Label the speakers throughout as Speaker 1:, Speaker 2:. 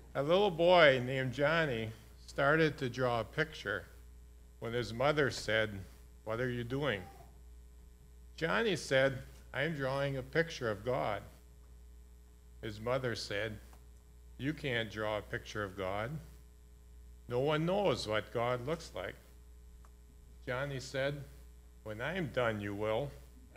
Speaker 1: A little boy named Johnny started to draw a picture when his mother said, "What are you doing?" Johnny said, "I'm drawing a picture of God." His mother said, "You can't draw a picture of God. No one knows what God looks like." Johnny said, "When I'm done, you will."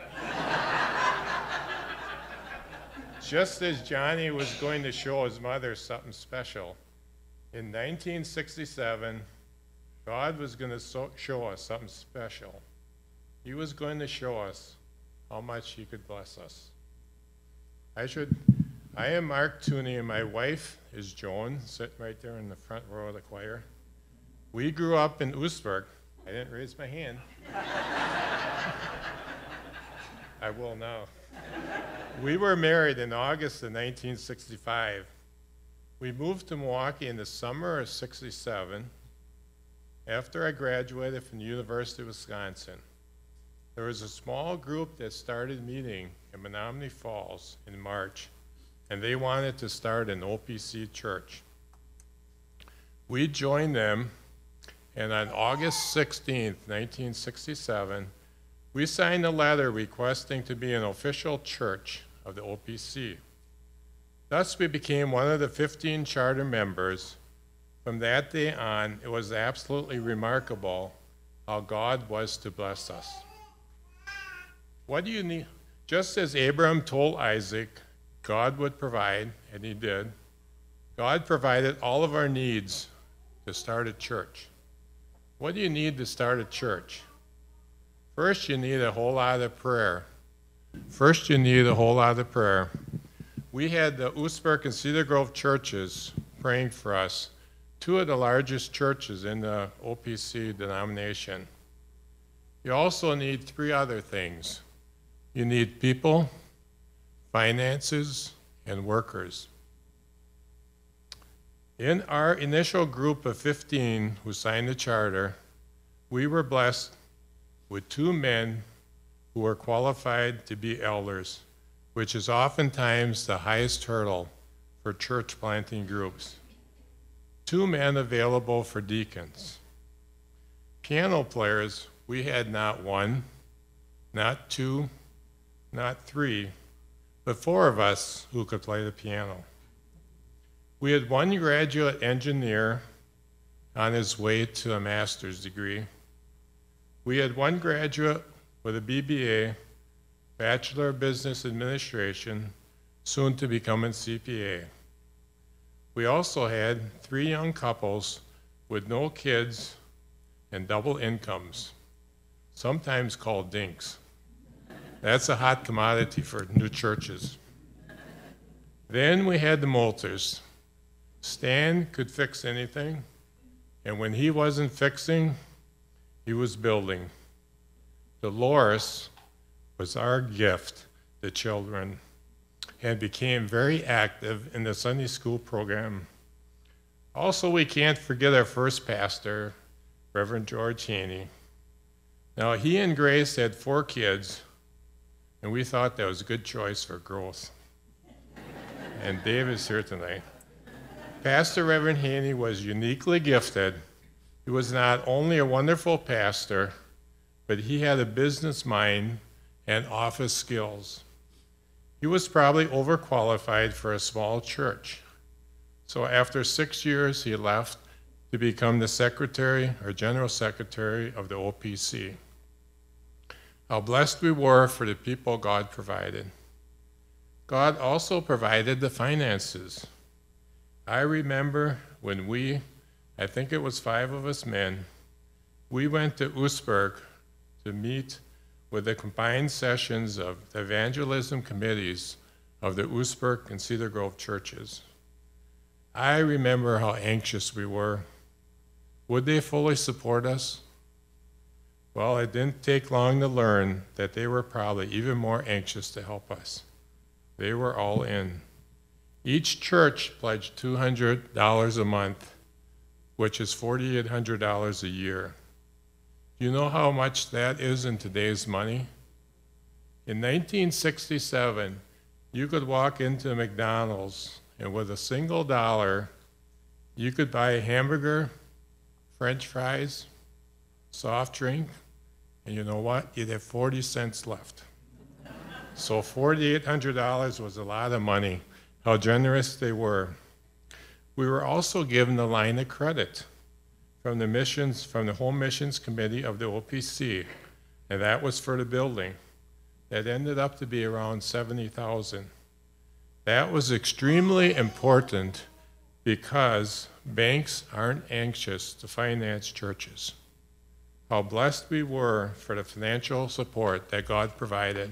Speaker 1: Just as Johnny was going to show his mother something special, in 1967, God was going to show us something special. He was going to show us how much he could bless us. I am Mark Tooney, and my wife is Joan, sitting right there in the front row of the choir. We grew up in Oostburg. I didn't raise my hand. I will now. We were married in August of 1965. We moved to Milwaukee in the summer of '67 after I graduated from the University of Wisconsin. There was a small group that started meeting in Menomonee Falls in March, and they wanted to start an OPC church. We joined them, and on August 16th, 1967, we signed a letter requesting to be an official church of the OPC. Thus, we became one of the 15 charter members. From that day on, it was absolutely remarkable how God was to bless us. What do you need? Just as Abraham told Isaac God would provide, and he did, God provided all of our needs to start a church. What do you need to start a church? First, you need a whole lot of prayer. We had the Oostburg and Cedar Grove churches praying for us, two of the largest churches in the OPC denomination. You also need three other things. You need people, finances, and workers. In our initial group of 15 who signed the charter, we were blessed with two men who were qualified to be elders, which is oftentimes the highest hurdle for church planting groups. Two men available for deacons. Piano players, we had not one, not two, not three, but four of us who could play the piano. We had one graduate engineer on his way to a master's degree. We had one graduate with a BBA, Bachelor of Business Administration, soon to become a CPA. We also had three young couples with no kids and double incomes, sometimes called dinks. That's a hot commodity for new churches. Then we had the Moulters. Stan could fix anything, and when he wasn't fixing, he was building. Dolores was our gift to children and became very active in the Sunday school program. Also, we can't forget our first pastor, Reverend George Haney. Now, he and Grace had 4 kids, and we thought that was a good choice for growth. And Dave is here tonight. Pastor Reverend Haney was uniquely gifted. He was not only a wonderful pastor, but he had a business mind and office skills. He was probably overqualified for a small church. So after 6 years, he left to become the secretary or general secretary of the OPC. How blessed we were for the people God provided. God also provided the finances. I remember when I think it was 5 of us men, we went to Oostburg to meet with the combined sessions of the evangelism committees of the Oostburg and Cedar Grove churches. I remember how anxious we were. Would they fully support us? Well, it didn't take long to learn that they were probably even more anxious to help us. They were all in. Each church pledged $200 a month, which is $4,800 a year. Do you know how much that is in today's money? In 1967, you could walk into McDonald's and with a single dollar, You could buy a hamburger, French fries, soft drink, and you know what? You'd have 40 cents left. So $4,800 was a lot of money. How generous they were. We were also given a line of credit from the Home Missions Committee of the OPC, and that was for the building. That ended up to be around $70,000. That was extremely important because banks aren't anxious to finance churches. How blessed we were for the financial support that God provided.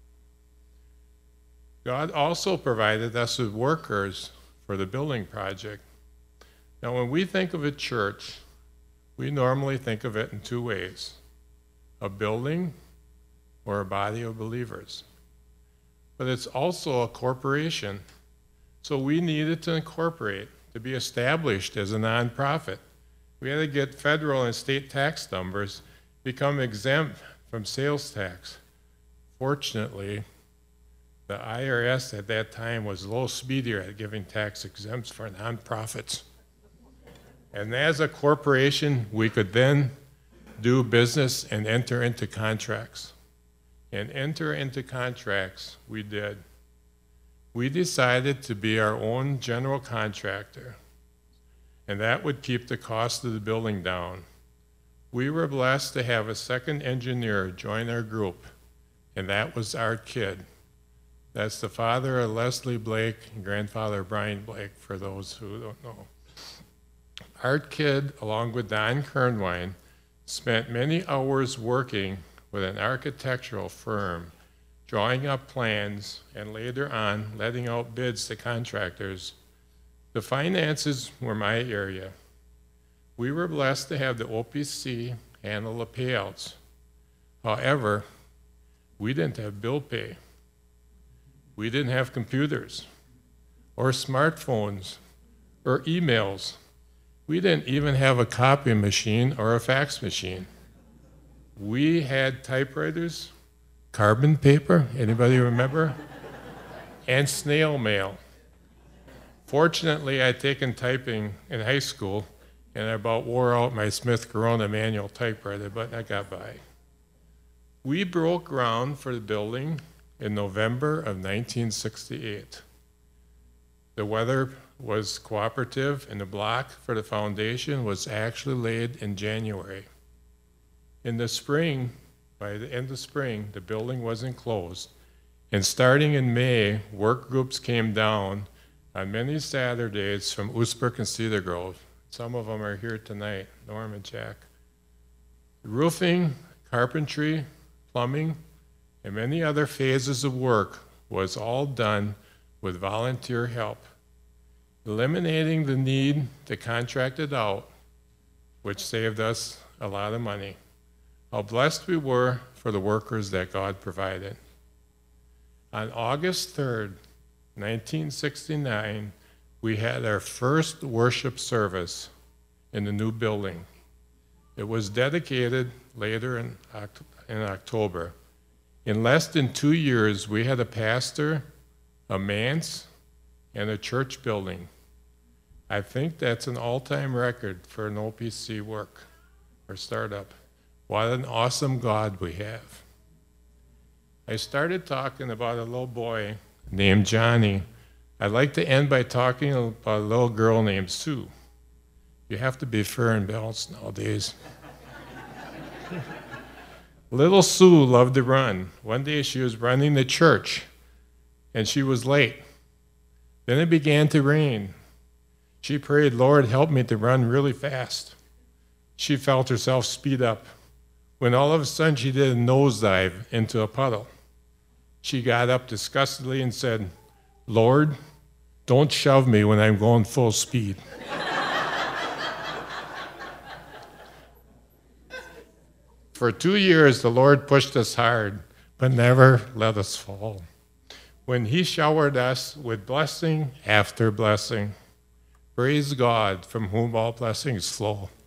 Speaker 1: God also provided us with workers for the building project. Now, when we think of a church, we normally think of it in two ways: a building or a body of believers. But it's also a corporation. So we needed to incorporate, to be established as a nonprofit. We had to get federal and state tax numbers, become exempt from sales tax. Fortunately, the IRS at that time was a little speedier at giving tax exempts for nonprofits. And as a corporation, we could then do business and enter into contracts. And enter into contracts we did. We decided to be our own general contractor, and that would keep the cost of the building down. We were blessed to have a second engineer join our group, and that was Art Kidd. That's the father of Leslie Blake and grandfather of Brian Blake, for those who don't know. Art Kidd, along with Don Kernwine, spent many hours working with an architectural firm, drawing up plans, and later on letting out bids to contractors. The finances were my area. We were blessed to have the OPC handle the payouts. However, we didn't have bill pay. We didn't have computers or smartphones or emails. We didn't even have a copy machine or a fax machine. We had typewriters, carbon paper, anybody remember? And snail mail. Fortunately, I'd taken typing in high school, and I about wore out my Smith Corona manual typewriter, but I got by. We broke ground for the building in November of 1968. The weather was cooperative, and the block for the foundation was actually laid in January. In the spring, by the end of spring, the building was enclosed, and starting in May, work groups came down on many Saturdays from Oostbrook and Cedar Grove. Some of them are here tonight, Norm and Jack. Roofing, carpentry, plumbing, and many other phases of work was all done with volunteer help, eliminating the need to contract it out, which saved us a lot of money. How blessed we were for the workers that God provided. On August 3rd, 1969, we had our first worship service in the new building. It was dedicated later in October. In less than 2 years, we had a pastor, a manse, and a church building. I think that's an all-time record for an OPC work or startup. What an awesome God we have. I started talking about a little boy named Johnny. I'd like to end by talking about a little girl named Sue. You have to be fair and balanced nowadays. Little Sue loved to run. One day she was running to church, and she was late. Then it began to rain. She prayed, "Lord, help me to run really fast." She felt herself speed up, when all of a sudden she did a nosedive into a puddle. She got up disgustedly and said, "Lord, don't shove me when I'm going full speed." For 2 years, the Lord pushed us hard, but never let us fall. When He showered us with blessing after blessing, praise God, from whom all blessings flow.